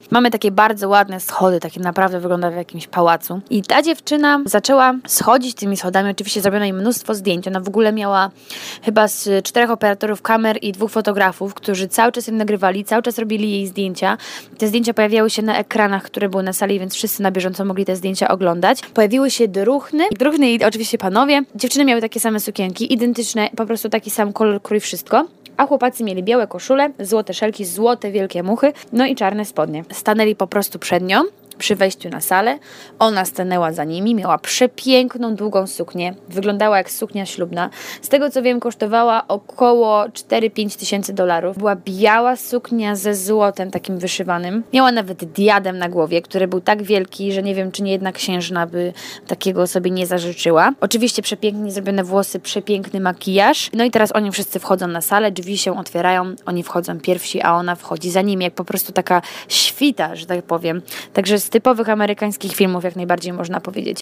Mamy takie bardzo ładne schody, takie naprawdę wygląda w jakimś pałacu. I ta dziewczyna zaczęła schodzić tymi schodami, oczywiście zrobiono jej mnóstwo zdjęć. Ona w ogóle miała chyba z 4 operatorów kamer i 2 fotografów, którzy cały czas ją nagrywali, cały czas robili jej zdjęcia. Te zdjęcia pojawiały się na ekranach, które były na sali, więc wszyscy na bieżąco mogli te zdjęcia oglądać. Pojawiły się druhny i oczywiście panowie. Dziewczyny miały takie same sukienki, identyczne, po prostu taki sam kolor, krój, wszystko. A chłopacy mieli białe koszule, złote szelki, złote wielkie muchy, no i czarne spodnie. Stanęli po prostu przed nią przy wejściu na salę. Ona stanęła za nimi, miała przepiękną, długą suknię. Wyglądała jak suknia ślubna. Z tego co wiem, kosztowała około 4-5 tysięcy dolarów. Była biała suknia ze złotem takim wyszywanym. Miała nawet diadem na głowie, który był tak wielki, że nie wiem, czy nie jedna księżna by takiego sobie nie zażyczyła. Oczywiście przepięknie zrobione włosy, przepiękny makijaż. No i teraz oni wszyscy wchodzą na salę, drzwi się otwierają, oni wchodzą pierwsi, a ona wchodzi za nimi, jak po prostu taka świta, że tak powiem. Także z typowych amerykańskich filmów jak najbardziej można powiedzieć.